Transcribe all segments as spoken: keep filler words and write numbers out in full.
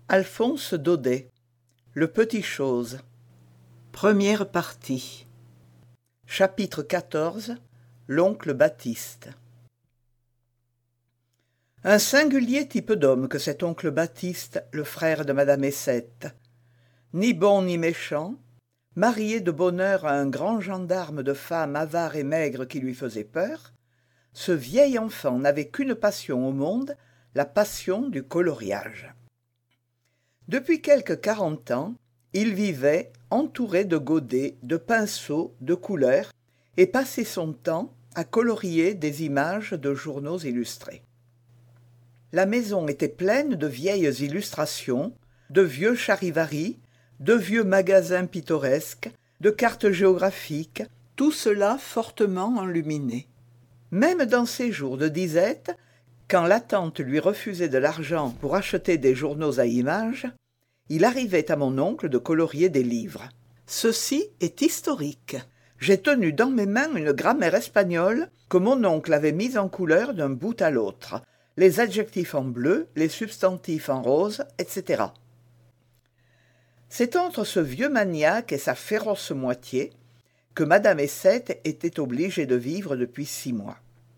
Alphonse Daudet, Le Petit Chose. Première partie. Chapitre quatorze. L'oncle Baptiste. Un singulier type d'homme que cet oncle Baptiste, le frère de madame Essette. Ni bon ni méchant, marié de bonne heure à un grand gendarme de femme avare et maigre qui lui faisait peur, ce vieil enfant n'avait qu'une passion au monde, la passion du coloriage. Depuis quelque quarante ans, il vivait, entouré de godets, de pinceaux, de couleurs, et passait son temps à colorier des images de journaux illustrés. La maison était pleine de vieilles illustrations, de vieux charivaris, de vieux magasins pittoresques, de cartes géographiques, tout cela fortement enluminé. Même dans ses jours de disette, quand la tante lui refusait de l'argent pour acheter des journaux à images, il arrivait à mon oncle de colorier des livres. Ceci est historique. J'ai tenu dans mes mains une grammaire espagnole que mon oncle avait mise en couleur d'un bout à l'autre, les adjectifs en bleu, les substantifs en rose, et cetera. C'est entre ce vieux maniaque et sa féroce moitié que madame Essette était obligée de vivre depuis six mois.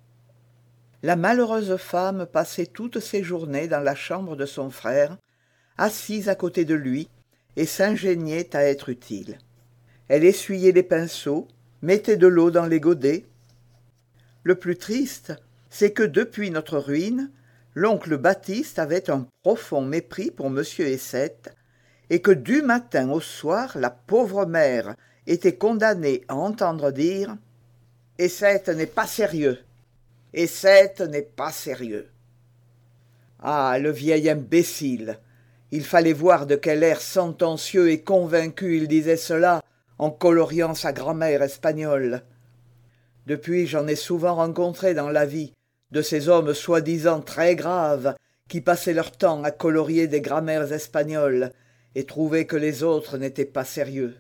La malheureuse femme passait toutes ses journées dans la chambre de son frère, assise à côté de lui, et s'ingéniait à être utile. Elle essuyait les pinceaux, mettait de l'eau dans les godets. Le plus triste, c'est que depuis notre ruine, l'oncle Baptiste avait un profond mépris pour monsieur Essette, et que du matin au soir, la pauvre mère était condamnée à entendre dire « Essette n'est pas sérieux !»« Essette n'est pas sérieux !» Ah, le vieil imbécile! Il fallait voir de quel air sentencieux et convaincu il disait cela en coloriant sa grammaire espagnole. Depuis, j'en ai souvent rencontré dans la vie de ces hommes soi-disant très graves qui passaient leur temps à colorier des grammaires espagnoles et trouvaient que les autres n'étaient pas sérieux.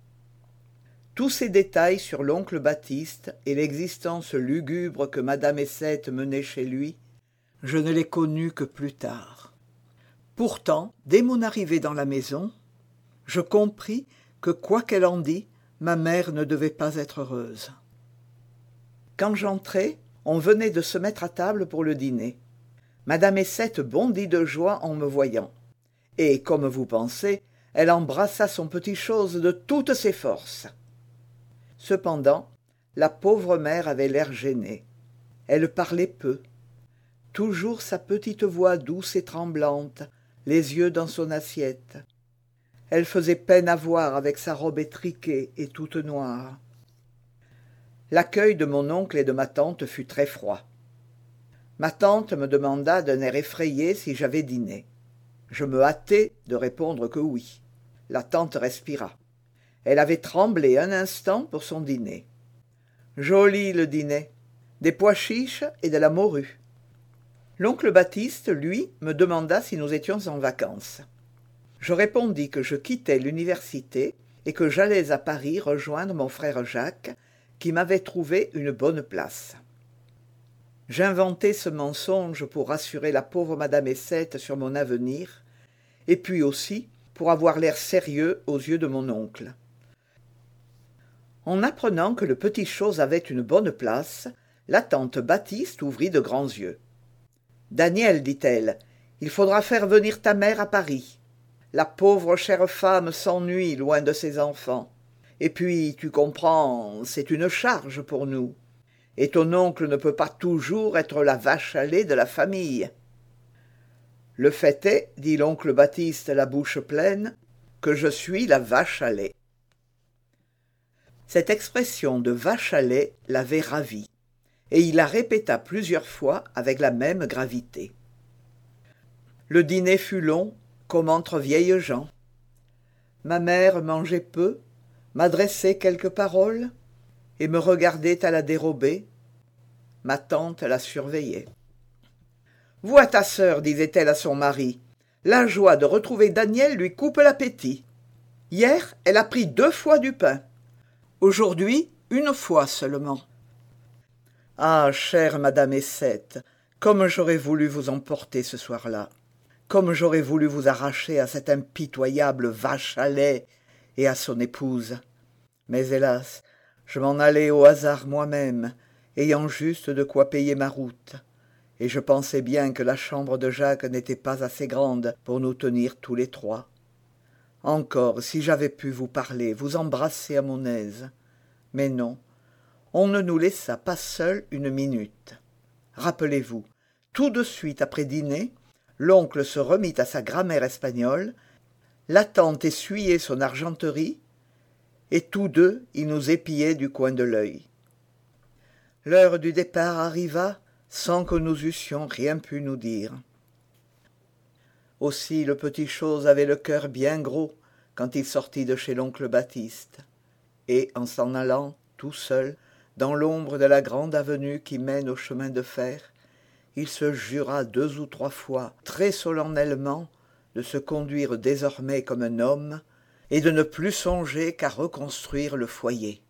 Tous ces détails sur l'oncle Baptiste et l'existence lugubre que madame Essette menait chez lui, je ne les connus que plus tard. Pourtant, dès mon arrivée dans la maison, je compris que, quoi qu'elle en dît, ma mère ne devait pas être heureuse. Quand j'entrai, on venait de se mettre à table pour le dîner. Madame Essette bondit de joie en me voyant. Et, comme vous pensez, elle embrassa son petit chose de toutes ses forces. Cependant, la pauvre mère avait l'air gênée. Elle parlait peu. Toujours sa petite voix douce et tremblante, les yeux dans son assiette. Elle faisait peine à voir avec sa robe étriquée et toute noire. L'accueil de mon oncle et de ma tante fut très froid. Ma tante me demanda d'un air effrayé si j'avais dîné. Je me hâtai de répondre que oui. La tante respira. Elle avait tremblé un instant pour son dîner. Joli le dîner, des pois chiches et de la morue. L'oncle Baptiste, lui, me demanda si nous étions en vacances. Je répondis que je quittais l'université et que j'allais à Paris rejoindre mon frère Jacques, qui m'avait trouvé une bonne place. J'inventai ce mensonge pour rassurer la pauvre madame Essette sur mon avenir, et puis aussi pour avoir l'air sérieux aux yeux de mon oncle. En apprenant que le petit chose avait une bonne place, la tante Baptiste ouvrit de grands yeux. « Daniel, dit-elle, il faudra faire venir ta mère à Paris. La pauvre chère femme s'ennuie loin de ses enfants. Et puis, tu comprends, c'est une charge pour nous. Et ton oncle ne peut pas toujours être la vache à lait de la famille. » Le fait est, dit l'oncle Baptiste la bouche pleine, que je suis la vache à lait. Cette expression de vache à lait l'avait ravi, et il la répéta plusieurs fois avec la même gravité. Le dîner fut long, comme entre vieilles gens. Ma mère mangeait peu, m'adressait quelques paroles, et me regardait à la dérobée. Ma tante la surveillait. « Vois ta sœur, disait-elle à son mari, la joie de retrouver Daniel lui coupe l'appétit. Hier, elle a pris deux fois du pain. Aujourd'hui, une fois seulement. » Ah, chère madame Essette, comme j'aurais voulu vous emporter ce soir-là. comme j'aurais voulu vous arracher à cette impitoyable vache à lait et à son épouse. Mais hélas, je m'en allais au hasard moi-même, ayant juste de quoi payer ma route, et je pensais bien que la chambre de Jacques n'était pas assez grande pour nous tenir tous les trois. Encore, si j'avais pu vous parler, vous embrasser à mon aise. Mais non, on ne nous laissa pas seuls une minute. Rappelez-vous, tout de suite après dîner, l'oncle se remit à sa grammaire espagnole, la tante essuyait son argenterie, et tous deux ils nous épiaient du coin de l'œil. L'heure du départ arriva sans que nous eussions rien pu nous dire. Aussi le petit chose avait le cœur bien gros quand il sortit de chez l'oncle Baptiste, et en s'en allant, tout seul, dans l'ombre de la grande avenue qui mène au chemin de fer, il se jura deux ou trois fois, très solennellement, de se conduire désormais comme un homme, et de ne plus songer qu'à reconstruire le foyer.